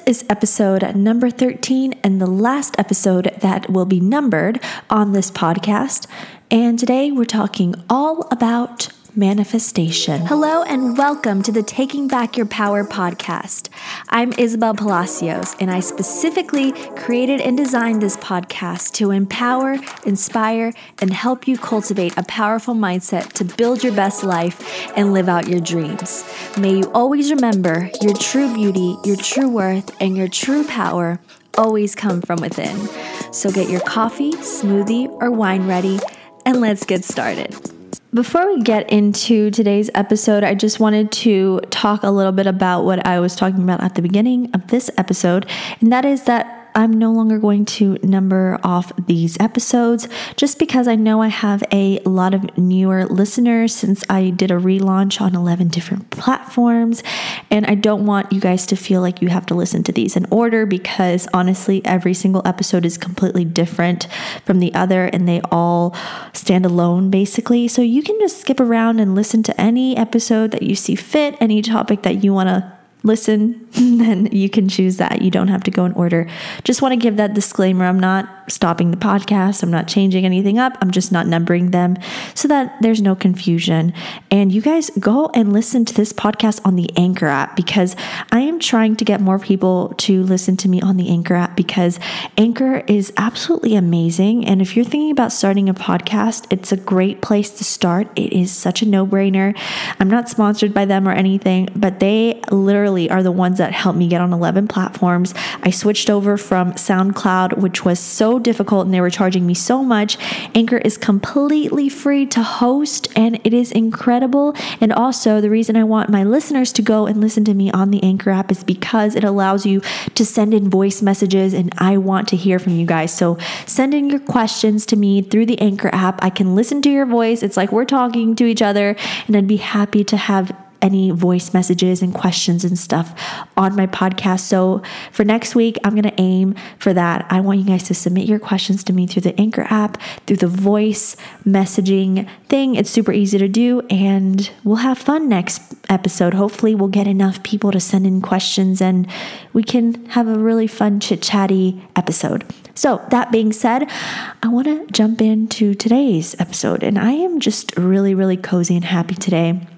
is episode number 13 and the last episode that will be numbered on this podcast. And today we're talking all about manifestation. Hello and welcome to the Taking Back Your Power podcast. I'm Isabel Palacios, and I specifically created and designed this podcast to empower, inspire, and help you cultivate a powerful mindset to build your best life and live out your dreams. May you always remember your true beauty, your true worth, and your true power always come from within. So get your coffee, smoothie, or wine ready, and let's get started. Before we get into today's episode, I just wanted to talk a little bit about what I was talking about at the beginning of this episode, and that is that I'm no longer going to number off these episodes just because I know I have a lot of newer listeners since I did a relaunch on 11 different platforms, and I don't want you guys to feel like you have to listen to these in order because honestly, every single episode is completely different from the other and they all stand alone basically. So you can just skip around and listen to any episode that you see fit, any topic that you want to listen, then you can choose that. You don't have to go in order. Just want to give that disclaimer. I'm not stopping the podcast. I'm not changing anything up. I'm just not numbering them so that there's no confusion. And you guys go and listen to this podcast on the Anchor app because I am trying to get more people to listen to me on the Anchor app because Anchor is absolutely amazing. And if you're thinking about starting a podcast, it's a great place to start. It is such a no-brainer. I'm not sponsored by them or anything, but they literally are the ones that helped me get on 11 platforms. I switched over from SoundCloud, which was so difficult and they were charging me so much. Anchor is completely free to host and it is incredible. And also the reason I want my listeners to go and listen to me on the Anchor app is because it allows you to send in voice messages and I want to hear from you guys. So send in your questions to me through the Anchor app. I can listen to your voice. It's like we're talking to each other and I'd be happy to have any voice messages and questions and stuff on my podcast. So for next week, I'm going to aim for that. I want you guys to submit your questions to me through the Anchor app, through the voice messaging thing. It's super easy to do and we'll have fun next episode. Hopefully we'll get enough people to send in questions and we can have a really fun chit-chatty episode. So that being said, I want to jump into today's episode and I am just really, really cozy and happy today.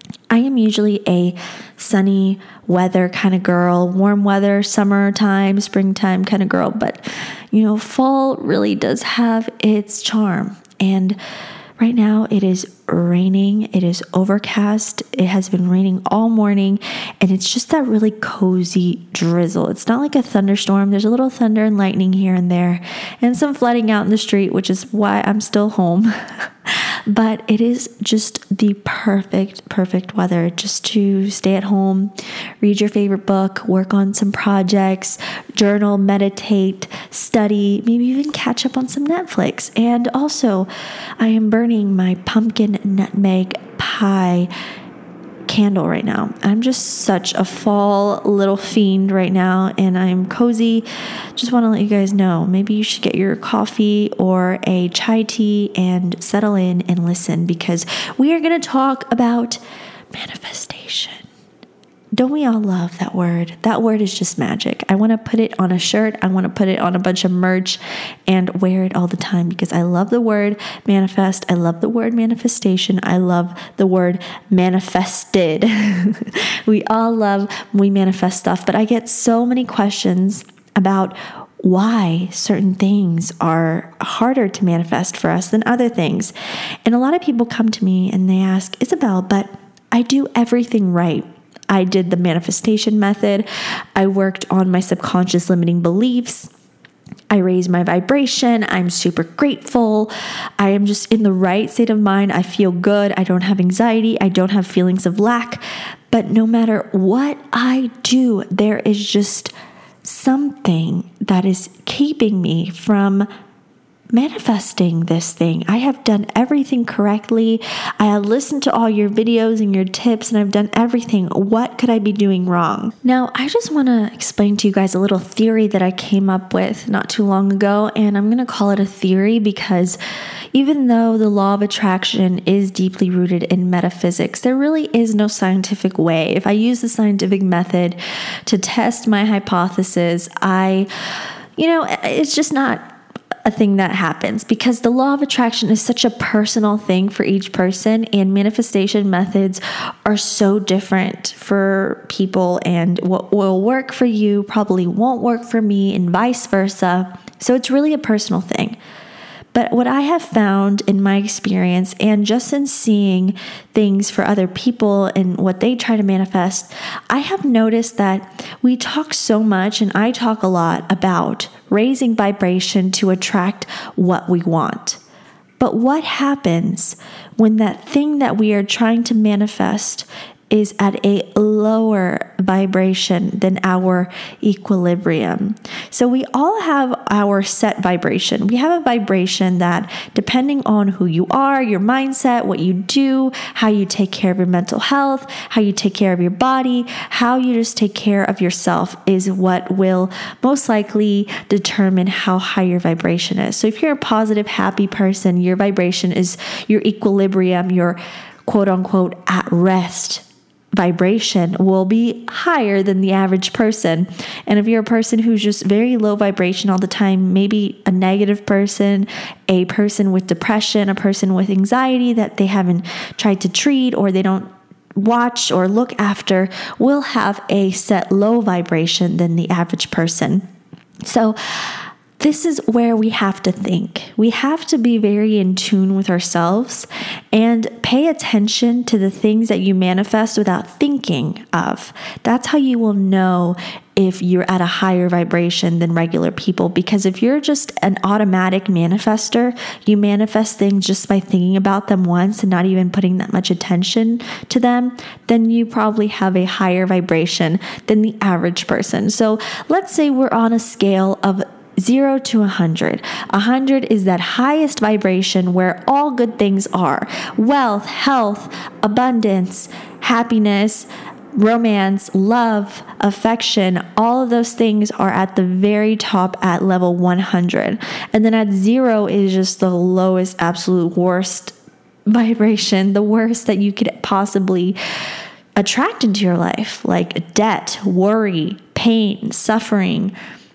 I am usually a sunny weather kind of girl, warm weather, summertime, springtime kind of girl. But, fall really does have its charm. And right now it is raining. It is overcast. It has been raining all morning. And it's just that really cozy drizzle. It's not like a thunderstorm. There's a little thunder and lightning here and there and some flooding out in the street, which is why I'm still home. But it is just the perfect weather just to stay at home, read your favorite book, work on some projects, journal, meditate, study, maybe even catch up on some Netflix. And also, I am burning my pumpkin nutmeg pie candle right now. I'm just such a fall little fiend right now and I'm cozy. Just want to let you guys know, maybe you should get your coffee or a chai tea and settle in and listen because we are going to talk about manifestation. Don't we all love that word? That word is just magic. I want to put it on a shirt. I want to put it on a bunch of merch and wear it all the time because I love the word manifest. I love the word manifestation. I love the word manifested. We all love when we manifest stuff, but I get so many questions about why certain things are harder to manifest for us than other things. And a lot of people come to me and they ask, Isabel, but I do everything right. I did the manifestation method. I worked on my subconscious limiting beliefs. I raised my vibration. I'm super grateful. I am just in the right state of mind. I feel good. I don't have anxiety. I don't have feelings of lack. But no matter what I do, there is just something that is keeping me from manifesting this thing. I have done everything correctly. I have listened to all your videos and your tips, and I've done everything. What could I be doing wrong? Now, I just want to explain to you guys a little theory that I came up with not too long ago, and I'm going to call it a theory because even though the law of attraction is deeply rooted in metaphysics, there really is no scientific way. If I use the scientific method to test my hypothesis, it's just not a thing that happens, because the law of attraction is such a personal thing for each person, and manifestation methods are so different for people, and what will work for you probably won't work for me, and vice versa. So it's really a personal thing. But what I have found in my experience, and just in seeing things for other people and what they try to manifest, I have noticed that we talk so much, and I talk a lot about raising vibration to attract what we want. But what happens when that thing that we are trying to manifest is at a lower vibration than our equilibrium? So we all have our set vibration. We have a vibration that, depending on who you are, your mindset, what you do, how you take care of your mental health, how you take care of your body, how you just take care of yourself, is what will most likely determine how high your vibration is. So if you're a positive, happy person, your vibration is your equilibrium, your quote unquote at rest vibration will be higher than the average person. And if you're a person who's just very low vibration all the time, maybe a negative person, a person with depression, a person with anxiety that they haven't tried to treat or they don't watch or look after, will have a set low vibration than the average person. So this is where we have to think. We have to be very in tune with ourselves and pay attention to the things that you manifest without thinking of. That's how you will know if you're at a higher vibration than regular people. Because if you're just an automatic manifester, you manifest things just by thinking about them once and not even putting that much attention to them, then you probably have a higher vibration than the average person. So let's say we're on a scale of 0 to 100. 100 is that highest vibration where all good things are. Wealth, health, abundance, happiness, romance, love, affection, all of those things are at the very top at level 100. And then at 0 is just the lowest, absolute worst vibration, the worst that you could possibly attract into your life, like debt, worry, pain, suffering,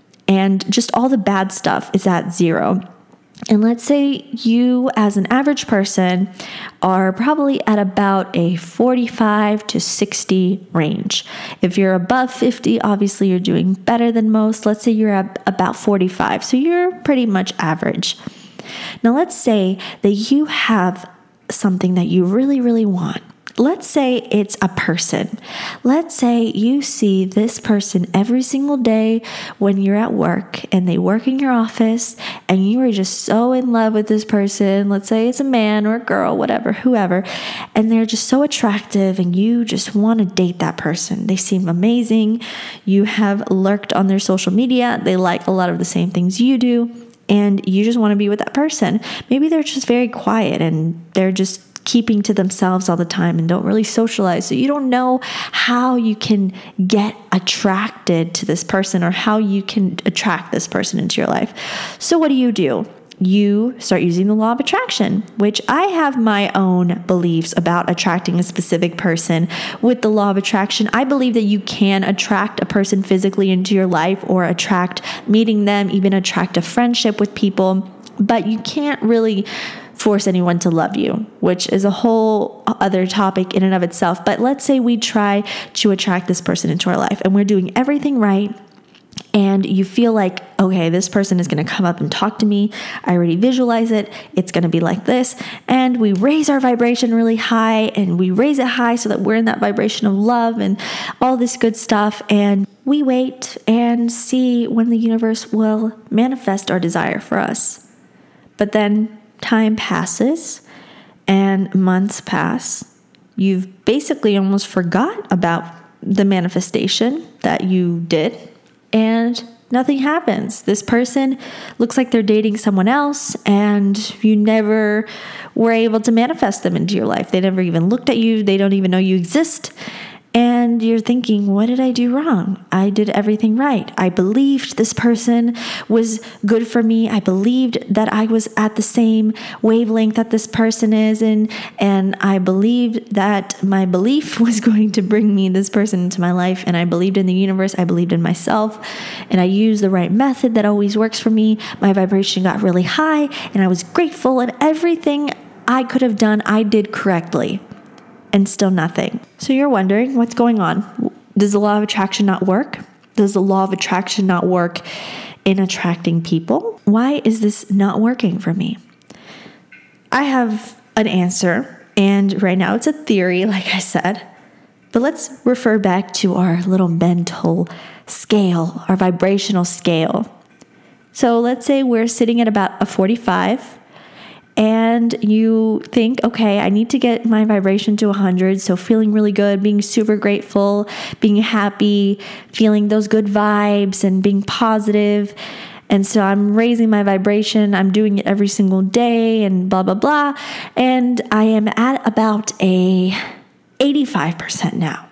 and just all the bad stuff is at 0. And let's say you, as an average person, are probably at about a 45 to 60 range. If you're above 50, obviously you're doing better than most. Let's say you're at about 45, so you're pretty much average. Now let's say that you have something that you really, really want. Let's say it's a person. Let's say you see this person every single day when you're at work and they work in your office and you are just so in love with this person. Let's say it's a man or a girl, whatever, whoever, and they're just so attractive and you just want to date that person. They seem amazing. You have lurked on their social media. They like a lot of the same things you do, and you just want to be with that person. Maybe they're just very quiet and they're just keeping to themselves all the time and don't really socialize. So you don't know how you can get attracted to this person or how you can attract this person into your life. So what do? You start using the law of attraction, which I have my own beliefs about attracting a specific person. With the law of attraction, I believe that you can attract a person physically into your life or attract meeting them, even attract a friendship with people, but you can't really force anyone to love you, which is a whole other topic in and of itself. But let's say we try to attract this person into our life and we're doing everything right. And you feel like, okay, this person is going to come up and talk to me. I already visualize it. It's going to be like this. And we raise our vibration really high, and we raise it high so that we're in that vibration of love and all this good stuff. And we wait and see when the universe will manifest our desire for us. But then time passes and months pass. You've basically almost forgot about the manifestation that you did. And nothing happens. This person looks like they're dating someone else, and you never were able to manifest them into your life. They never even looked at you. They don't even know you exist. And you're thinking, what did I do wrong? I did everything right. I believed this person was good for me. I believed that I was at the same wavelength that this person is in. And I believed that my belief was going to bring me this person into my life. And I believed in the universe. I believed in myself. And I used the right method that always works for me. My vibration got really high. And I was grateful. And everything I could have done, I did correctly. And still nothing. So you're wondering what's going on. Does the law of attraction not work? Does the law of attraction not work in attracting people? Why is this not working for me? I have an answer, and right now it's a theory, like I said. But let's refer back to our little mental scale, our vibrational scale. So let's say we're sitting at about a 45. And you think, okay, I need to get my vibration to 100. So feeling really good, being super grateful, being happy, feeling those good vibes and being positive. And so I'm raising my vibration. I'm doing it every single day and blah, blah, blah. And I am at about a 85% now.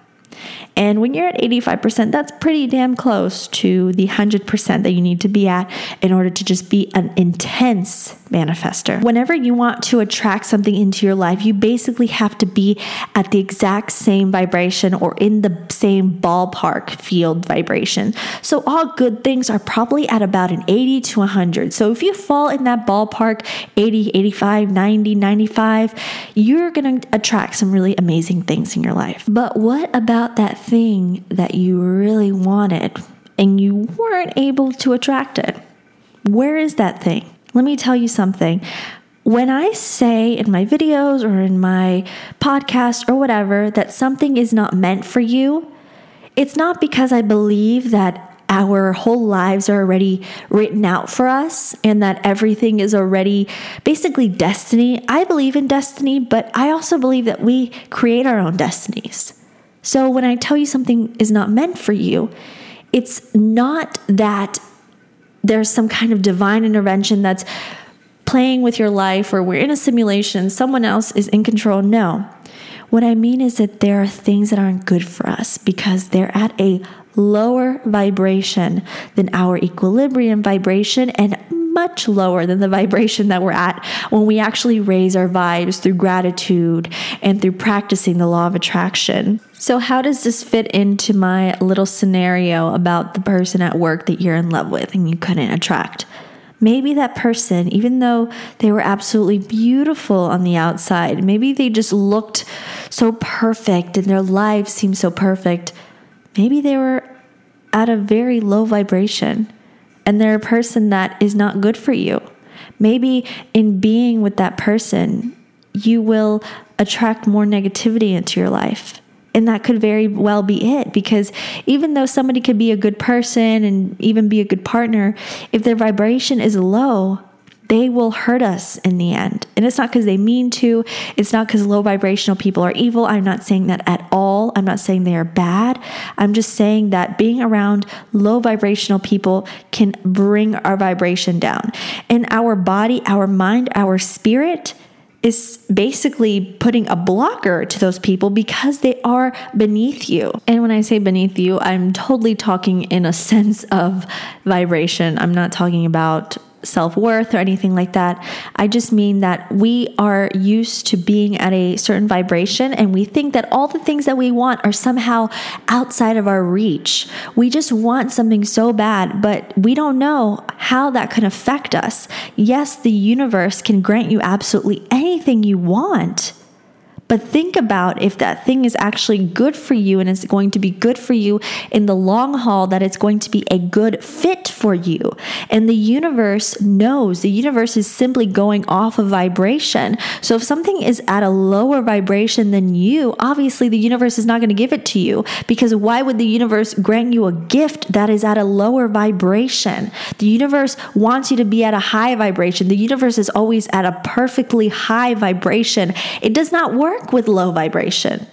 And when you're at 85%, that's pretty damn close to the 100% that you need to be at in order to just be an intense manifester. Whenever you want to attract something into your life, you basically have to be at the exact same vibration or in the same ballpark field vibration. So all good things are probably at about an 80 to 100. So if you fall in that ballpark, 80, 85, 90, 95, you're going to attract some really amazing things in your life. But what about that thing that you really wanted and you weren't able to attract it? Where is that thing? Let me tell you something. When I say in my videos or in my podcast or whatever that something is not meant for you, it's not because I believe that our whole lives are already written out for us and that everything is already basically destiny. I believe in destiny, but I also believe that we create our own destinies. So when I tell you something is not meant for you, it's not that there's some kind of divine intervention that's playing with your life or we're in a simulation, someone else is in control. No. What I mean is that there are things that aren't good for us because they're at a lower vibration than our equilibrium vibration and much lower than the vibration that we're at when we actually raise our vibes through gratitude and through practicing the law of attraction. So how does this fit into my little scenario about the person at work that you're in love with and you couldn't attract? Maybe that person, even though they were absolutely beautiful on the outside, maybe they just looked so perfect and their lives seemed so perfect, maybe they were at a very low vibration and they're a person that is not good for you. Maybe in being with that person, you will attract more negativity into your life. And that could very well be it, because even though somebody could be a good person and even be a good partner, if their vibration is low, they will hurt us in the end. And it's not because they mean to. It's not because low vibrational people are evil. I'm not saying that at all. I'm not saying they are bad. I'm just saying that being around low vibrational people can bring our vibration down. And our body, our mind, our spirit is basically putting a blocker to those people because they are beneath you. And when I say beneath you, I'm totally talking in a sense of vibration. I'm not talking about self-worth or anything like that. I just mean that we are used to being at a certain vibration and we think that all the things that we want are somehow outside of our reach. We just want something so bad, but we don't know how that can affect us. Yes, the universe can grant you absolutely anything you want. But think about if that thing is actually good for you and it's going to be good for you in the long haul, that it's going to be a good fit for you. And the universe knows. The universe is simply going off of vibration. So if something is at a lower vibration than you, obviously the universe is not going to give it to you, because why would the universe grant you a gift that is at a lower vibration? The universe wants you to be at a high vibration. The universe is always at a perfectly high vibration. It does not work with low vibration.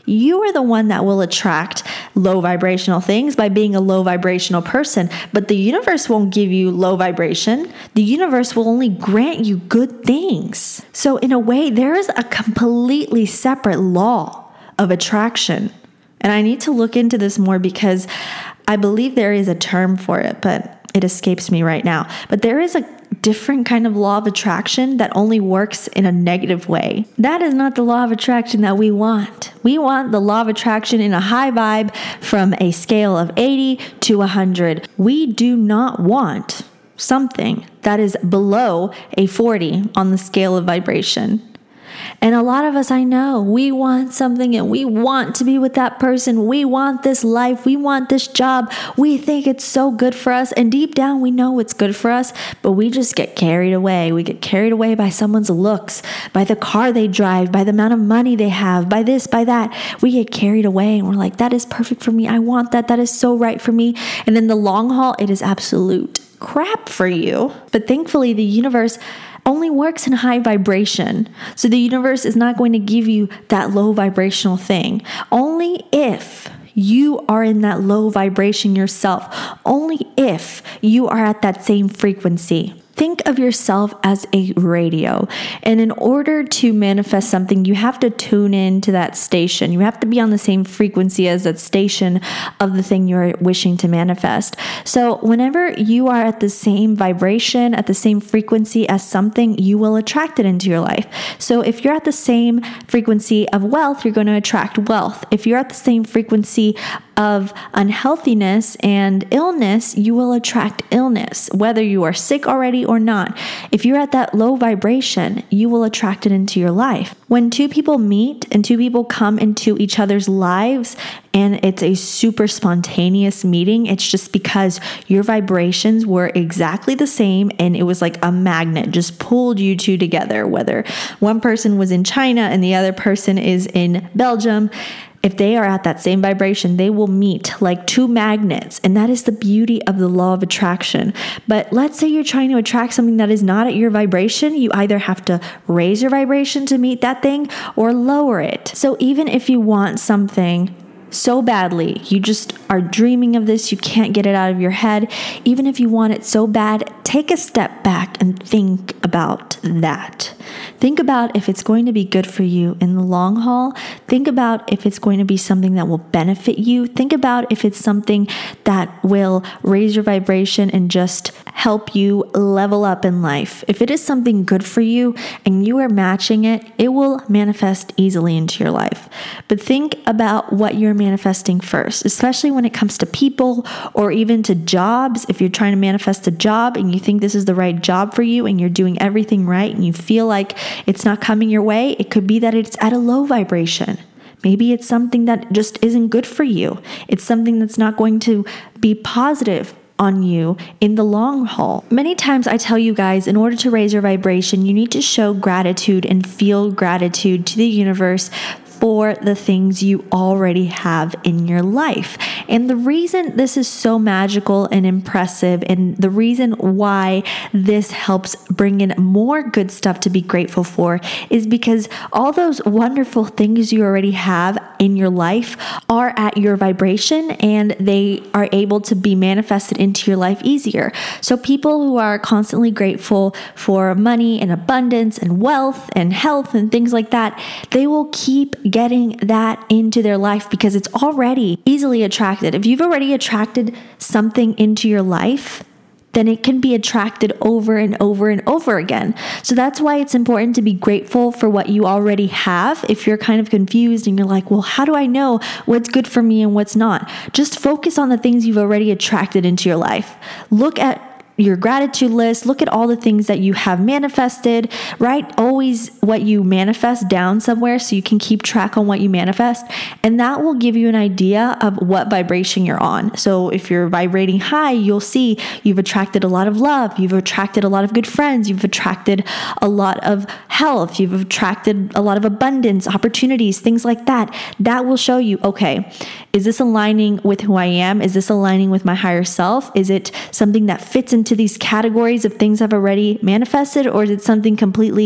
You are the one that will attract low vibrational things by being a low vibrational person. But the universe won't give you low vibration. The universe will only grant you good things. So in a way, there is a completely separate law of attraction. And I need to look into this more because I believe there is a term for it, but it escapes me right now. But there is a different kind of law of attraction that only works in a negative way. That is not the law of attraction that we want. We want the law of attraction in a high vibe from a scale of 80 to 100. We do not want something that is below a 40 on the scale of vibration. And a lot of us, I know, we want something and we want to be with that person. We want this life. We want this job. We think it's so good for us. And deep down, we know it's good for us, but we just get carried away. We get carried away by someone's looks, by the car they drive, by the amount of money they have, by this, by that. We get carried away and we're like, that is perfect for me. I want that. That is so right for me. And then the long haul, it is absolute crap for you. But thankfully, the universe only works in high vibration. So the universe is not going to give you that low vibrational thing. Only if you are in that low vibration yourself. Only if you are at that same frequency. Think of yourself as a radio. And in order to manifest something, you have to tune in to that station. You have to be on the same frequency as that station of the thing you're wishing to manifest. So whenever you are at the same vibration, at the same frequency as something, you will attract it into your life. So if you're at the same frequency of wealth, you're going to attract wealth. If you're at the same frequency of unhealthiness and illness, you will attract illness, whether you are sick already or not. If you're at that low vibration, you will attract it into your life. When two people meet and two people come into each other's lives and it's a super spontaneous meeting, it's just because your vibrations were exactly the same and it was like a magnet just pulled you two together, whether one person was in China and the other person is in Belgium. If they are at that same vibration, they will meet like two magnets. And that is the beauty of the law of attraction. But let's say you're trying to attract something that is not at your vibration. You either have to raise your vibration to meet that thing or lower it. So even if you want something so badly, you just are dreaming of this, you can't get it out of your head. Even if you want it so bad, take a step back and think about that. Think about if it's going to be good for you in the long haul. Think about if it's going to be something that will benefit you. Think about if it's something that will raise your vibration and just help you level up in life. If it is something good for you and you are matching it, it will manifest easily into your life. But think about what you're manifesting first, especially when it comes to people or even to jobs. If you're trying to manifest a job and you think this is the right job for you and you're doing everything right and you feel like it's not coming your way, it could be that it's at a low vibration. Maybe it's something that just isn't good for you. It's something that's not going to be positive on you in the long haul. Many times I tell you guys, in order to raise your vibration, you need to show gratitude and feel gratitude to the universe for the things you already have in your life. And the reason this is so magical and impressive, and the reason why this helps bring in more good stuff to be grateful for, is because all those wonderful things you already have in your life are at your vibration and they are able to be manifested into your life easier. So people who are constantly grateful for money and abundance and wealth and health and things like that, they will keep getting that into their life because it's already easily attracted. If you've already attracted something into your life, then it can be attracted over and over and over again. So that's why it's important to be grateful for what you already have. If you're kind of confused and you're like, well, how do I know what's good for me and what's not? Just focus on the things you've already attracted into your life. Look at your gratitude list. Look at all the things that you have manifested. Write always what you manifest down somewhere so you can keep track on what you manifest. And that will give you an idea of what vibration you're on. So if you're vibrating high, you'll see you've attracted a lot of love. You've attracted a lot of good friends. You've attracted a lot of health. You've attracted a lot of abundance, opportunities, things like that. That will show you, okay, is this aligning with who I am? Is this aligning with my higher self? Is it something that fits into these categories of things I've already manifested, or is it something completely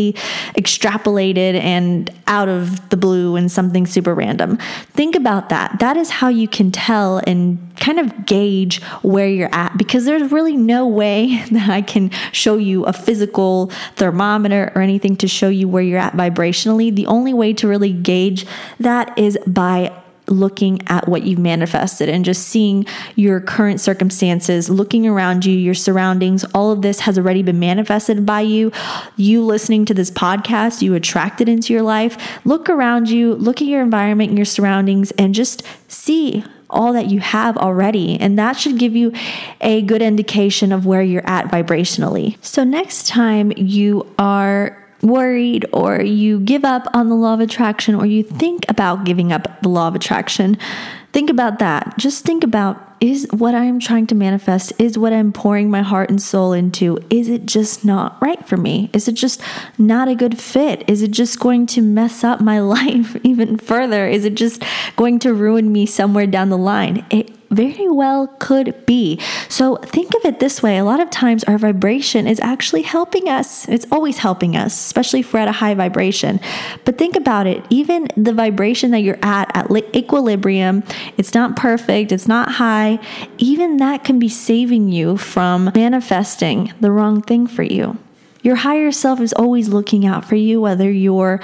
extrapolated and out of the blue and something super random. Think about that. That is how you can tell and kind of gauge where you're at, because there's really no way that I can show you a physical thermometer or anything to show you where you're at vibrationally. The only way to really gauge that is by looking at what you've manifested and just seeing your current circumstances, looking around you, your surroundings. All of this has already been manifested by you. You listening to this podcast, you attracted into your life. Look around you, look at your environment and your surroundings, and just see all that you have already. And that should give you a good indication of where you're at vibrationally. So next time you are worried or you give up on the law of attraction, or you think about giving up the law of attraction, think about that. Just think about, is what I'm trying to manifest, is what I'm pouring my heart and soul into, is it just not right for me? Is it just not a good fit? Is it just going to mess up my life even further? Is it just going to ruin me somewhere down the line? It very well could be. So think of it this way. A lot of times our vibration is actually helping us. It's always helping us, especially if we're at a high vibration. But think about it. Even the vibration that you're at equilibrium, it's not perfect, it's not high. Even that can be saving you from manifesting the wrong thing for you. Your higher self is always looking out for you, whether you're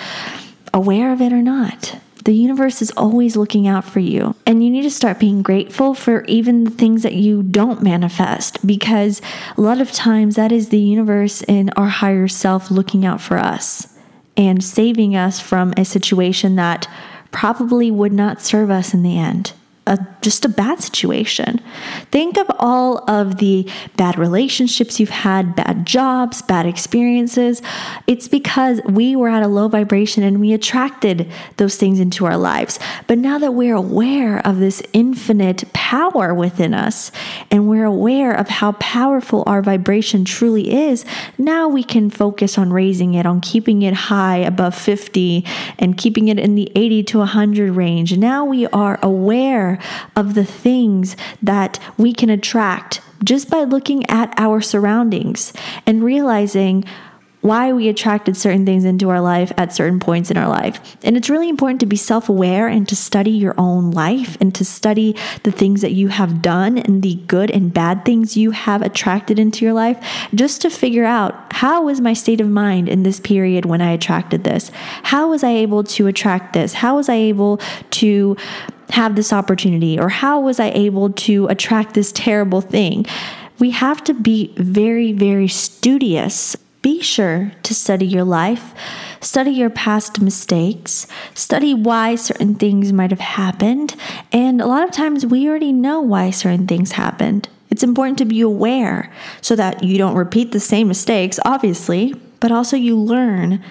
aware of it or not. The universe is always looking out for you. And you need to start being grateful for even the things that you don't manifest, because a lot of times that is the universe and our higher self looking out for us and saving us from a situation that probably would not serve us in the end. Just a bad situation. Think of all of the bad relationships you've had, bad jobs, bad experiences. It's because we were at a low vibration and we attracted those things into our lives. But now that we're aware of this infinite power within us, and we're aware of how powerful our vibration truly is, now we can focus on raising it, on keeping it high above 50 and keeping it in the 80 to 100 range. Now we are aware of the things that we can attract just by looking at our surroundings and realizing why we attracted certain things into our life at certain points in our life. And it's really important to be self-aware and to study your own life and to study the things that you have done and the good and bad things you have attracted into your life, just to figure out, how was my state of mind in this period when I attracted this? How was I able to attract this? How was I able to have this opportunity? Or how was I able to attract this terrible thing? We have to be very, very studious. Be sure to study your life, study your past mistakes, study why certain things might have happened. And a lot of times we already know why certain things happened. It's important to be aware so that you don't repeat the same mistakes, obviously, but also you learn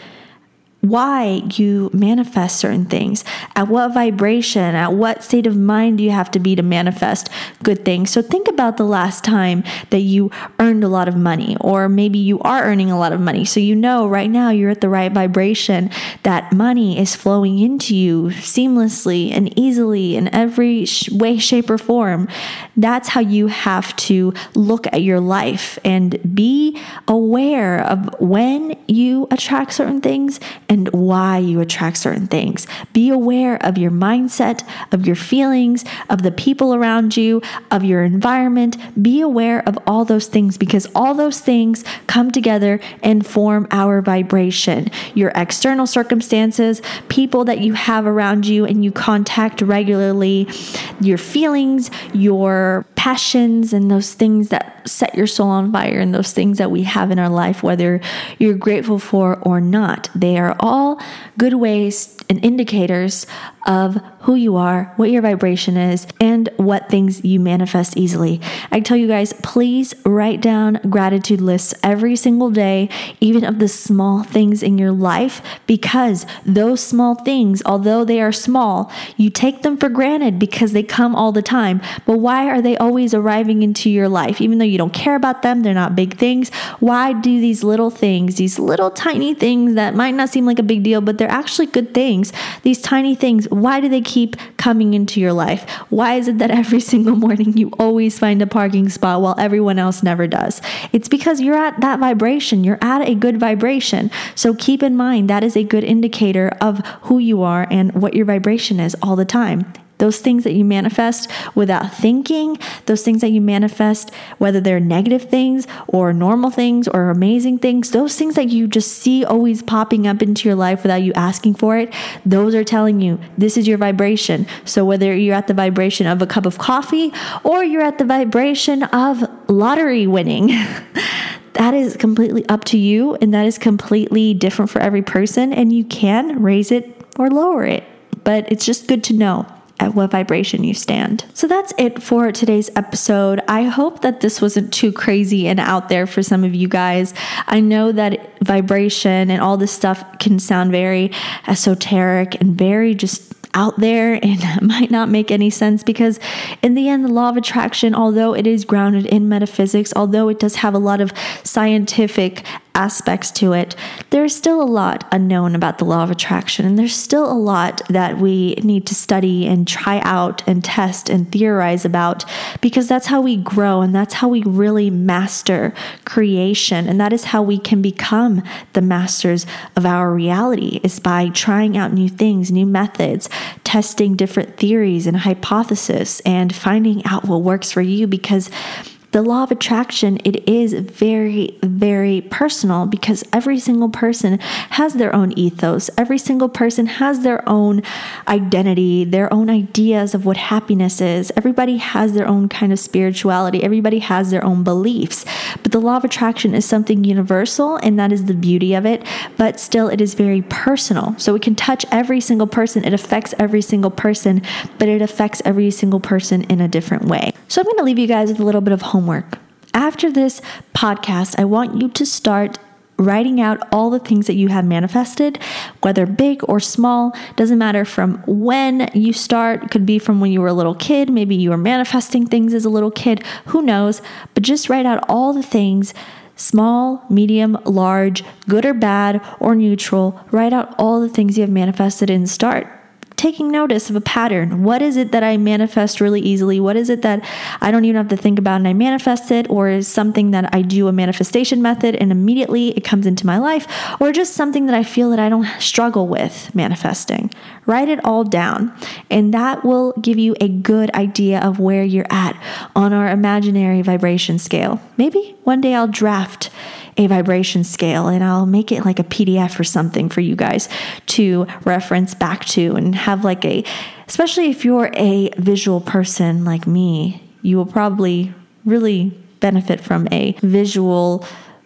why you manifest certain things, at what vibration, at what state of mind do you have to be to manifest good things. So think about the last time that you earned a lot of money, or maybe you are earning a lot of money. So you know right now you're at the right vibration, that money is flowing into you seamlessly and easily in every way, shape, or form. That's how you have to look at your life and be aware of when you attract certain things and why you attract certain things. Be aware of your mindset, of your feelings, of the people around you, of your environment. Be aware of all those things, because all those things come together and form our vibration. Your external circumstances, people that you have around you and you contact regularly, your feelings, your passions, and those things that set your soul on fire, and those things that we have in our life, whether you're grateful for or not. They are all good ways and indicators of who you are, what your vibration is, and what things you manifest easily. I tell you guys, please write down gratitude lists every single day, even of the small things in your life, because those small things, although they are small, you take them for granted because they come all the time. But why are they always arriving into your life? Even though you don't care about them, they're not big things. Why do these little things, these little tiny things that might not seem like a big deal, but they're actually good things, these tiny things, Why do they keep coming into your life? Why is it that every single morning you always find a parking spot while everyone else never does? It's because you're at that vibration. You're at a good vibration. So keep in mind that is a good indicator of who you are and what your vibration is all the time. Those things that you manifest without thinking, those things that you manifest, whether they're negative things or normal things or amazing things, those things that you just see always popping up into your life without you asking for it, those are telling you this is your vibration. So whether you're at the vibration of a cup of coffee or you're at the vibration of lottery winning, that is completely up to you, and that is completely different for every person, and you can raise it or lower it. But it's just good to know at what vibration you stand. So that's it for today's episode. I hope that this wasn't too crazy and out there for some of you guys. I know that vibration and all this stuff can sound very esoteric and very just out there and might not make any sense, because in the end, the law of attraction, although it is grounded in metaphysics, although it does have a lot of scientific aspects to it, there's still a lot unknown about the law of attraction, and there's still a lot that we need to study and try out and test and theorize about, because that's how we grow and that's how we really master creation, and that is how we can become the masters of our reality, is by trying out new things, new methods, testing different theories and hypotheses, and finding out what works for you, because the law of attraction, it is very, very personal, because every single person has their own ethos. Every single person has their own identity, their own ideas of what happiness is. Everybody has their own kind of spirituality. Everybody has their own beliefs. But the law of attraction is something universal, and that is the beauty of it. But still, it is very personal. So it can touch every single person. It affects every single person, but it affects every single person in a different way. So I'm going to leave you guys with a little bit of homework. After this podcast, I want you to start writing out all the things that you have manifested, whether big or small. Doesn't matter from when you start. Could be from when you were a little kid. Maybe you were manifesting things as a little kid. Who knows? But just write out all the things, small, medium, large, good or bad, or neutral. Write out all the things you have manifested and start taking notice of a pattern. What is it that I manifest really easily? What is it that I don't even have to think about and I manifest it? Or is something that I do a manifestation method and immediately it comes into my life? Or just something that I feel that I don't struggle with manifesting? Write it all down, and that will give you a good idea of where you're at on our imaginary vibration scale. Maybe one day I'll draft a vibration scale and I'll make it like a PDF or something for you guys to reference back to, and have like especially if you're a visual person like me, you will probably really benefit from a visual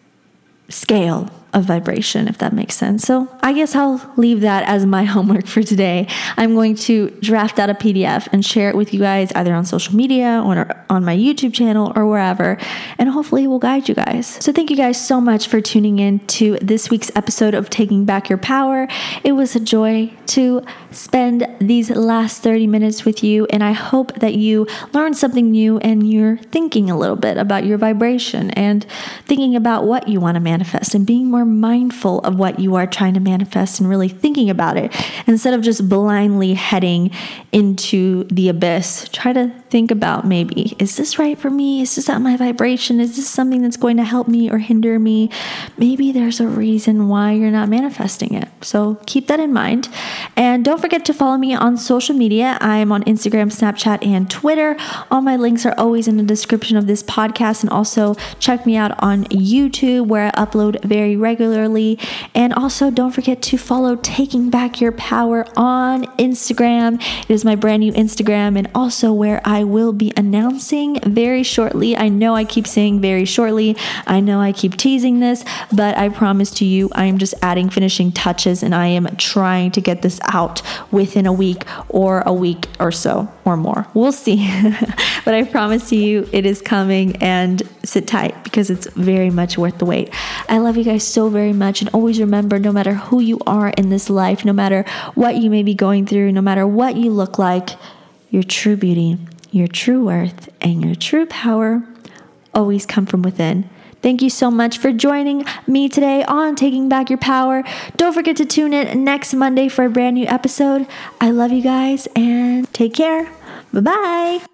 scale of vibration, if that makes sense. So I guess I'll leave that as my homework for today. I'm going to draft out a PDF and share it with you guys either on social media or on my YouTube channel or wherever, and hopefully it will guide you guys. So thank you guys so much for tuning in to this week's episode of Taking Back Your Power. It was a joy to spend these last 30 minutes with you, and I hope that you learned something new and you're thinking a little bit about your vibration and thinking about what you want to manifest and being more mindful of what you are trying to manifest and really thinking about it instead of just blindly heading into the abyss. Try to think about, maybe, is this right for me? Is this at my vibration? Is this something that's going to help me or hinder me? Maybe there's a reason why you're not manifesting it. So keep that in mind. And don't forget to follow me on social media. I'm on Instagram, Snapchat, and Twitter. All my links are always in the description of this podcast. And also check me out on YouTube, where I upload very regularly. And also don't forget to follow Taking Back Your Power on Instagram. It is my brand new Instagram, and also where I will be announcing very shortly. I know I keep saying very shortly. I know I keep teasing this, but I promise to you, I am just adding finishing touches, and I am trying to get this out within a week or so or more. We'll see. But I promise to you it is coming, and sit tight because it's very much worth the wait. I love you guys so very much, and always remember, no matter who you are in this life, no matter what you may be going through, no matter what you look like, your true beauty, your true worth, and your true power always come from within. Thank you so much for joining me today on Taking Back Your Power. Don't forget to tune in next Monday for a brand new episode. I love you guys and take care. Bye-bye.